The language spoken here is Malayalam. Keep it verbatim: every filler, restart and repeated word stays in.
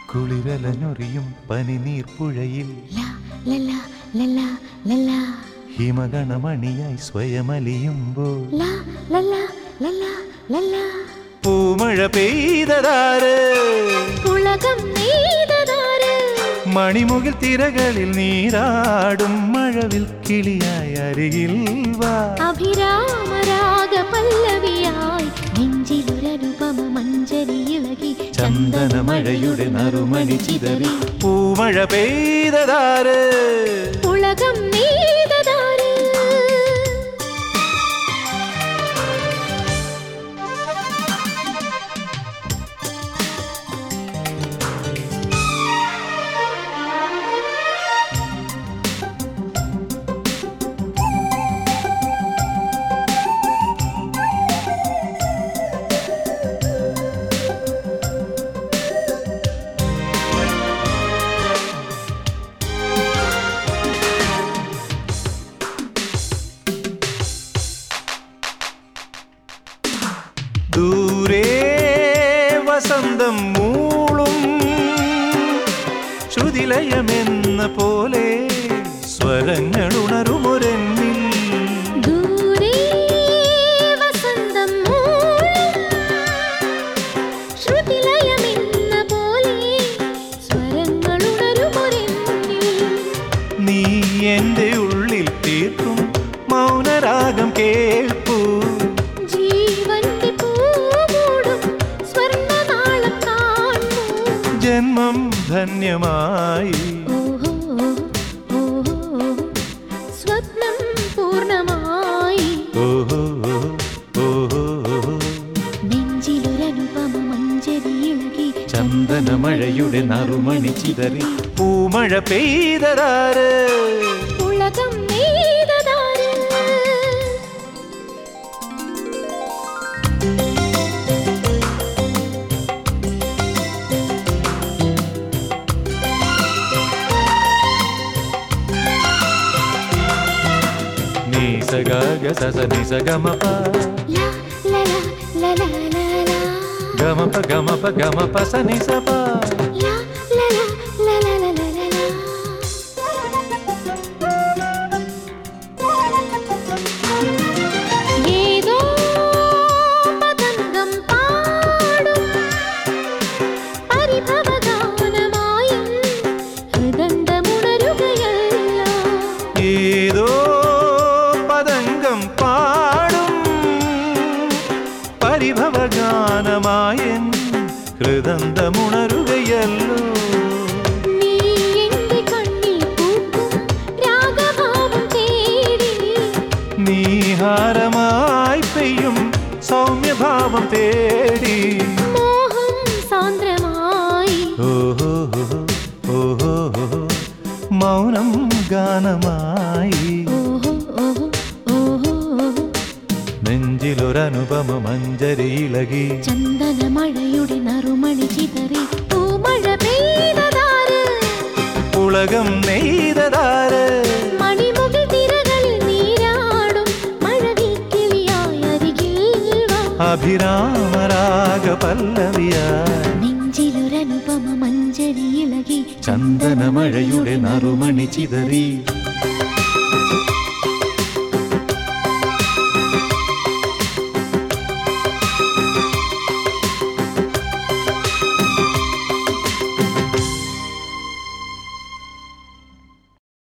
കുളിരലഞ്ഞൊറിയും പനിനീർപ്പുഴയിൽ ഹിമഗണമണിയായി സ്വയമലിയുമ്പോൾ പൂമഴ പെയ്തതാര് മണിമുകിൽ തിരകളിൽ നീരാടും മഴവിൽ കിളിയായി അരികിൽ വാ അഭിരാമരാഗ പല്ലവിയായി നെഞ്ചിലൊരനുപമ മഞ്ചരി ഇളകി ചന്ദനമഴയുടെ നറുമണി ചിതറി പൂമഴ പെയ്തതാര് ഉലകം നെയ്തതാര് ദൂരെ വസന്തം മൂളും ശ്രുതിലയമെന്ന പോലെ സ്വരങ്ങളുണരുമൊരെന്നിൽ ദൂരെ വസന്തം മൂളും ശ്രുതിലയമെന്ന പോലെ സ്വരങ്ങളുണരുമൊരെന്നിൽ നീ എൻ്റെ ഉള്ളിൽ തീർക്കും മൗനരാഗം കേൾപ്പൂ ജന്മം ധന്യമായി സ്വപ്നം പൂർണ്ണമായി നെഞ്ചിലൊരനുപമ മഞ്ചരി ഇളകി ചന്ദനമഴയുടെ നറുമണി ചിതറി പൂമഴ പെയ്തതാര് ഉലകം നെയ്തതാര് నిసగ సస నిసగమప గమప గమప గమప స నిసప ఏదో పతంగం పాడుం పరిభవగానమాయం హృదండముണരുകയല്ലോ ഏതോ പതംഗം പാടും പരിഭവഗാനമായൻ ഹൃദന്തമുണരുകയല്ലോ നീ എന്റെ കണ്ണിൽ പൂക്കും രാഗഭാവം തേടി നീഹാരമായി പെയ്യും സൗമ്യഭാവം തേടി മോഹം സാന്ദ്രമായി ഓഹോ ഓഹോ മൗനം ഗാനമായി നെഞ്ചിലൊരനുപമ മഞ്ചരി ഇളകി ചന്ദനമഴയുടെ നറുമണി ചിതറി പൂമഴ പെയ്തതാര് ഉലകം നെയ്തതാര് മണിമുകിൽ തിരകളിൽ നീരാടും മഴവിൽ കിളിയായി അരികിൽ വാ അഭിരാമരാഗ പല്ലവിയായി നെഞ്ചിലൊരനുപമ മഞ്ചരി ഇളകി ചന്ദനമഴയുടെ നറുമണി ചിതറി